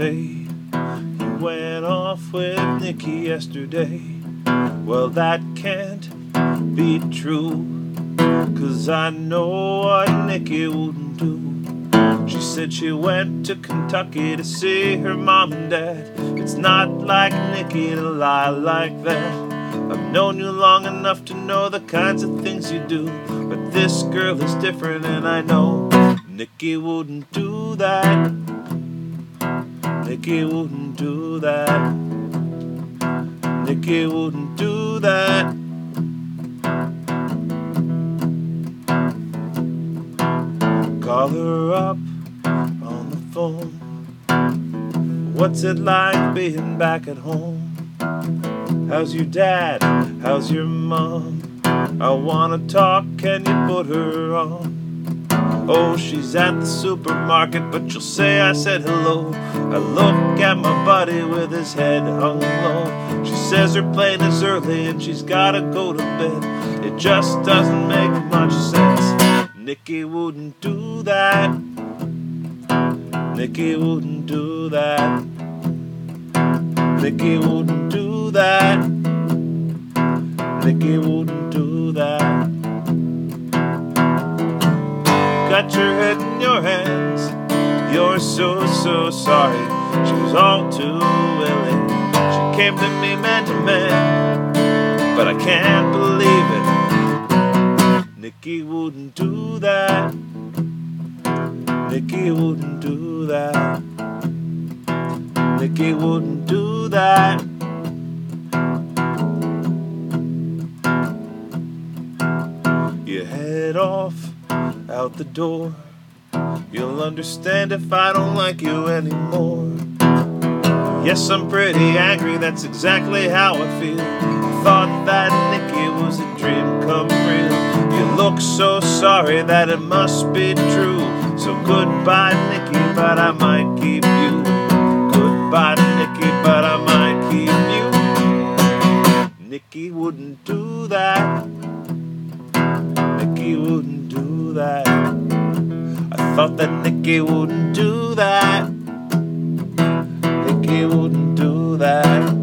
say you went off with Nikki yesterday. Well, that can't be true, 'cause I know what Nikki wouldn't do. She said she went to Kentucky to see her mom and dad. It's not like Nikki to lie like that. I've known you long enough to know the kinds of things you do, but this girl is different, and I know Nikki wouldn't do that. Nikki wouldn't do that. Nikki wouldn't do that. Call her up on the phone. What's it like being back at home? How's your dad? How's your mom? I wanna talk, can you put her on? Oh, she's at the supermarket, but you'll say I said hello. I look at my buddy with his head hung low. She says her plane is early and she's gotta go to bed. It just doesn't make much sense. Nikki wouldn't do that. Nikki wouldn't do that. Nikki wouldn't do that. Nikki wouldn't do that. Got your head in your hands, you're so sorry. She was all too willing. She came to me man to man, but I can't believe it. Nikki wouldn't do that. Nikki wouldn't do that. Nikki wouldn't do that. You head off out the door. You'll understand if I don't like you anymore. Yes, I'm pretty angry, that's exactly how I feel. I thought that Nikki was a dream come real. You look so sorry that it must be true. So goodbye, Nikki, but I might keep you. Goodbye, Nikki, but I might keep you. Nikki wouldn't do that. Nikki wouldn't do that. I thought that Nikki wouldn't do that. Nikki wouldn't do that.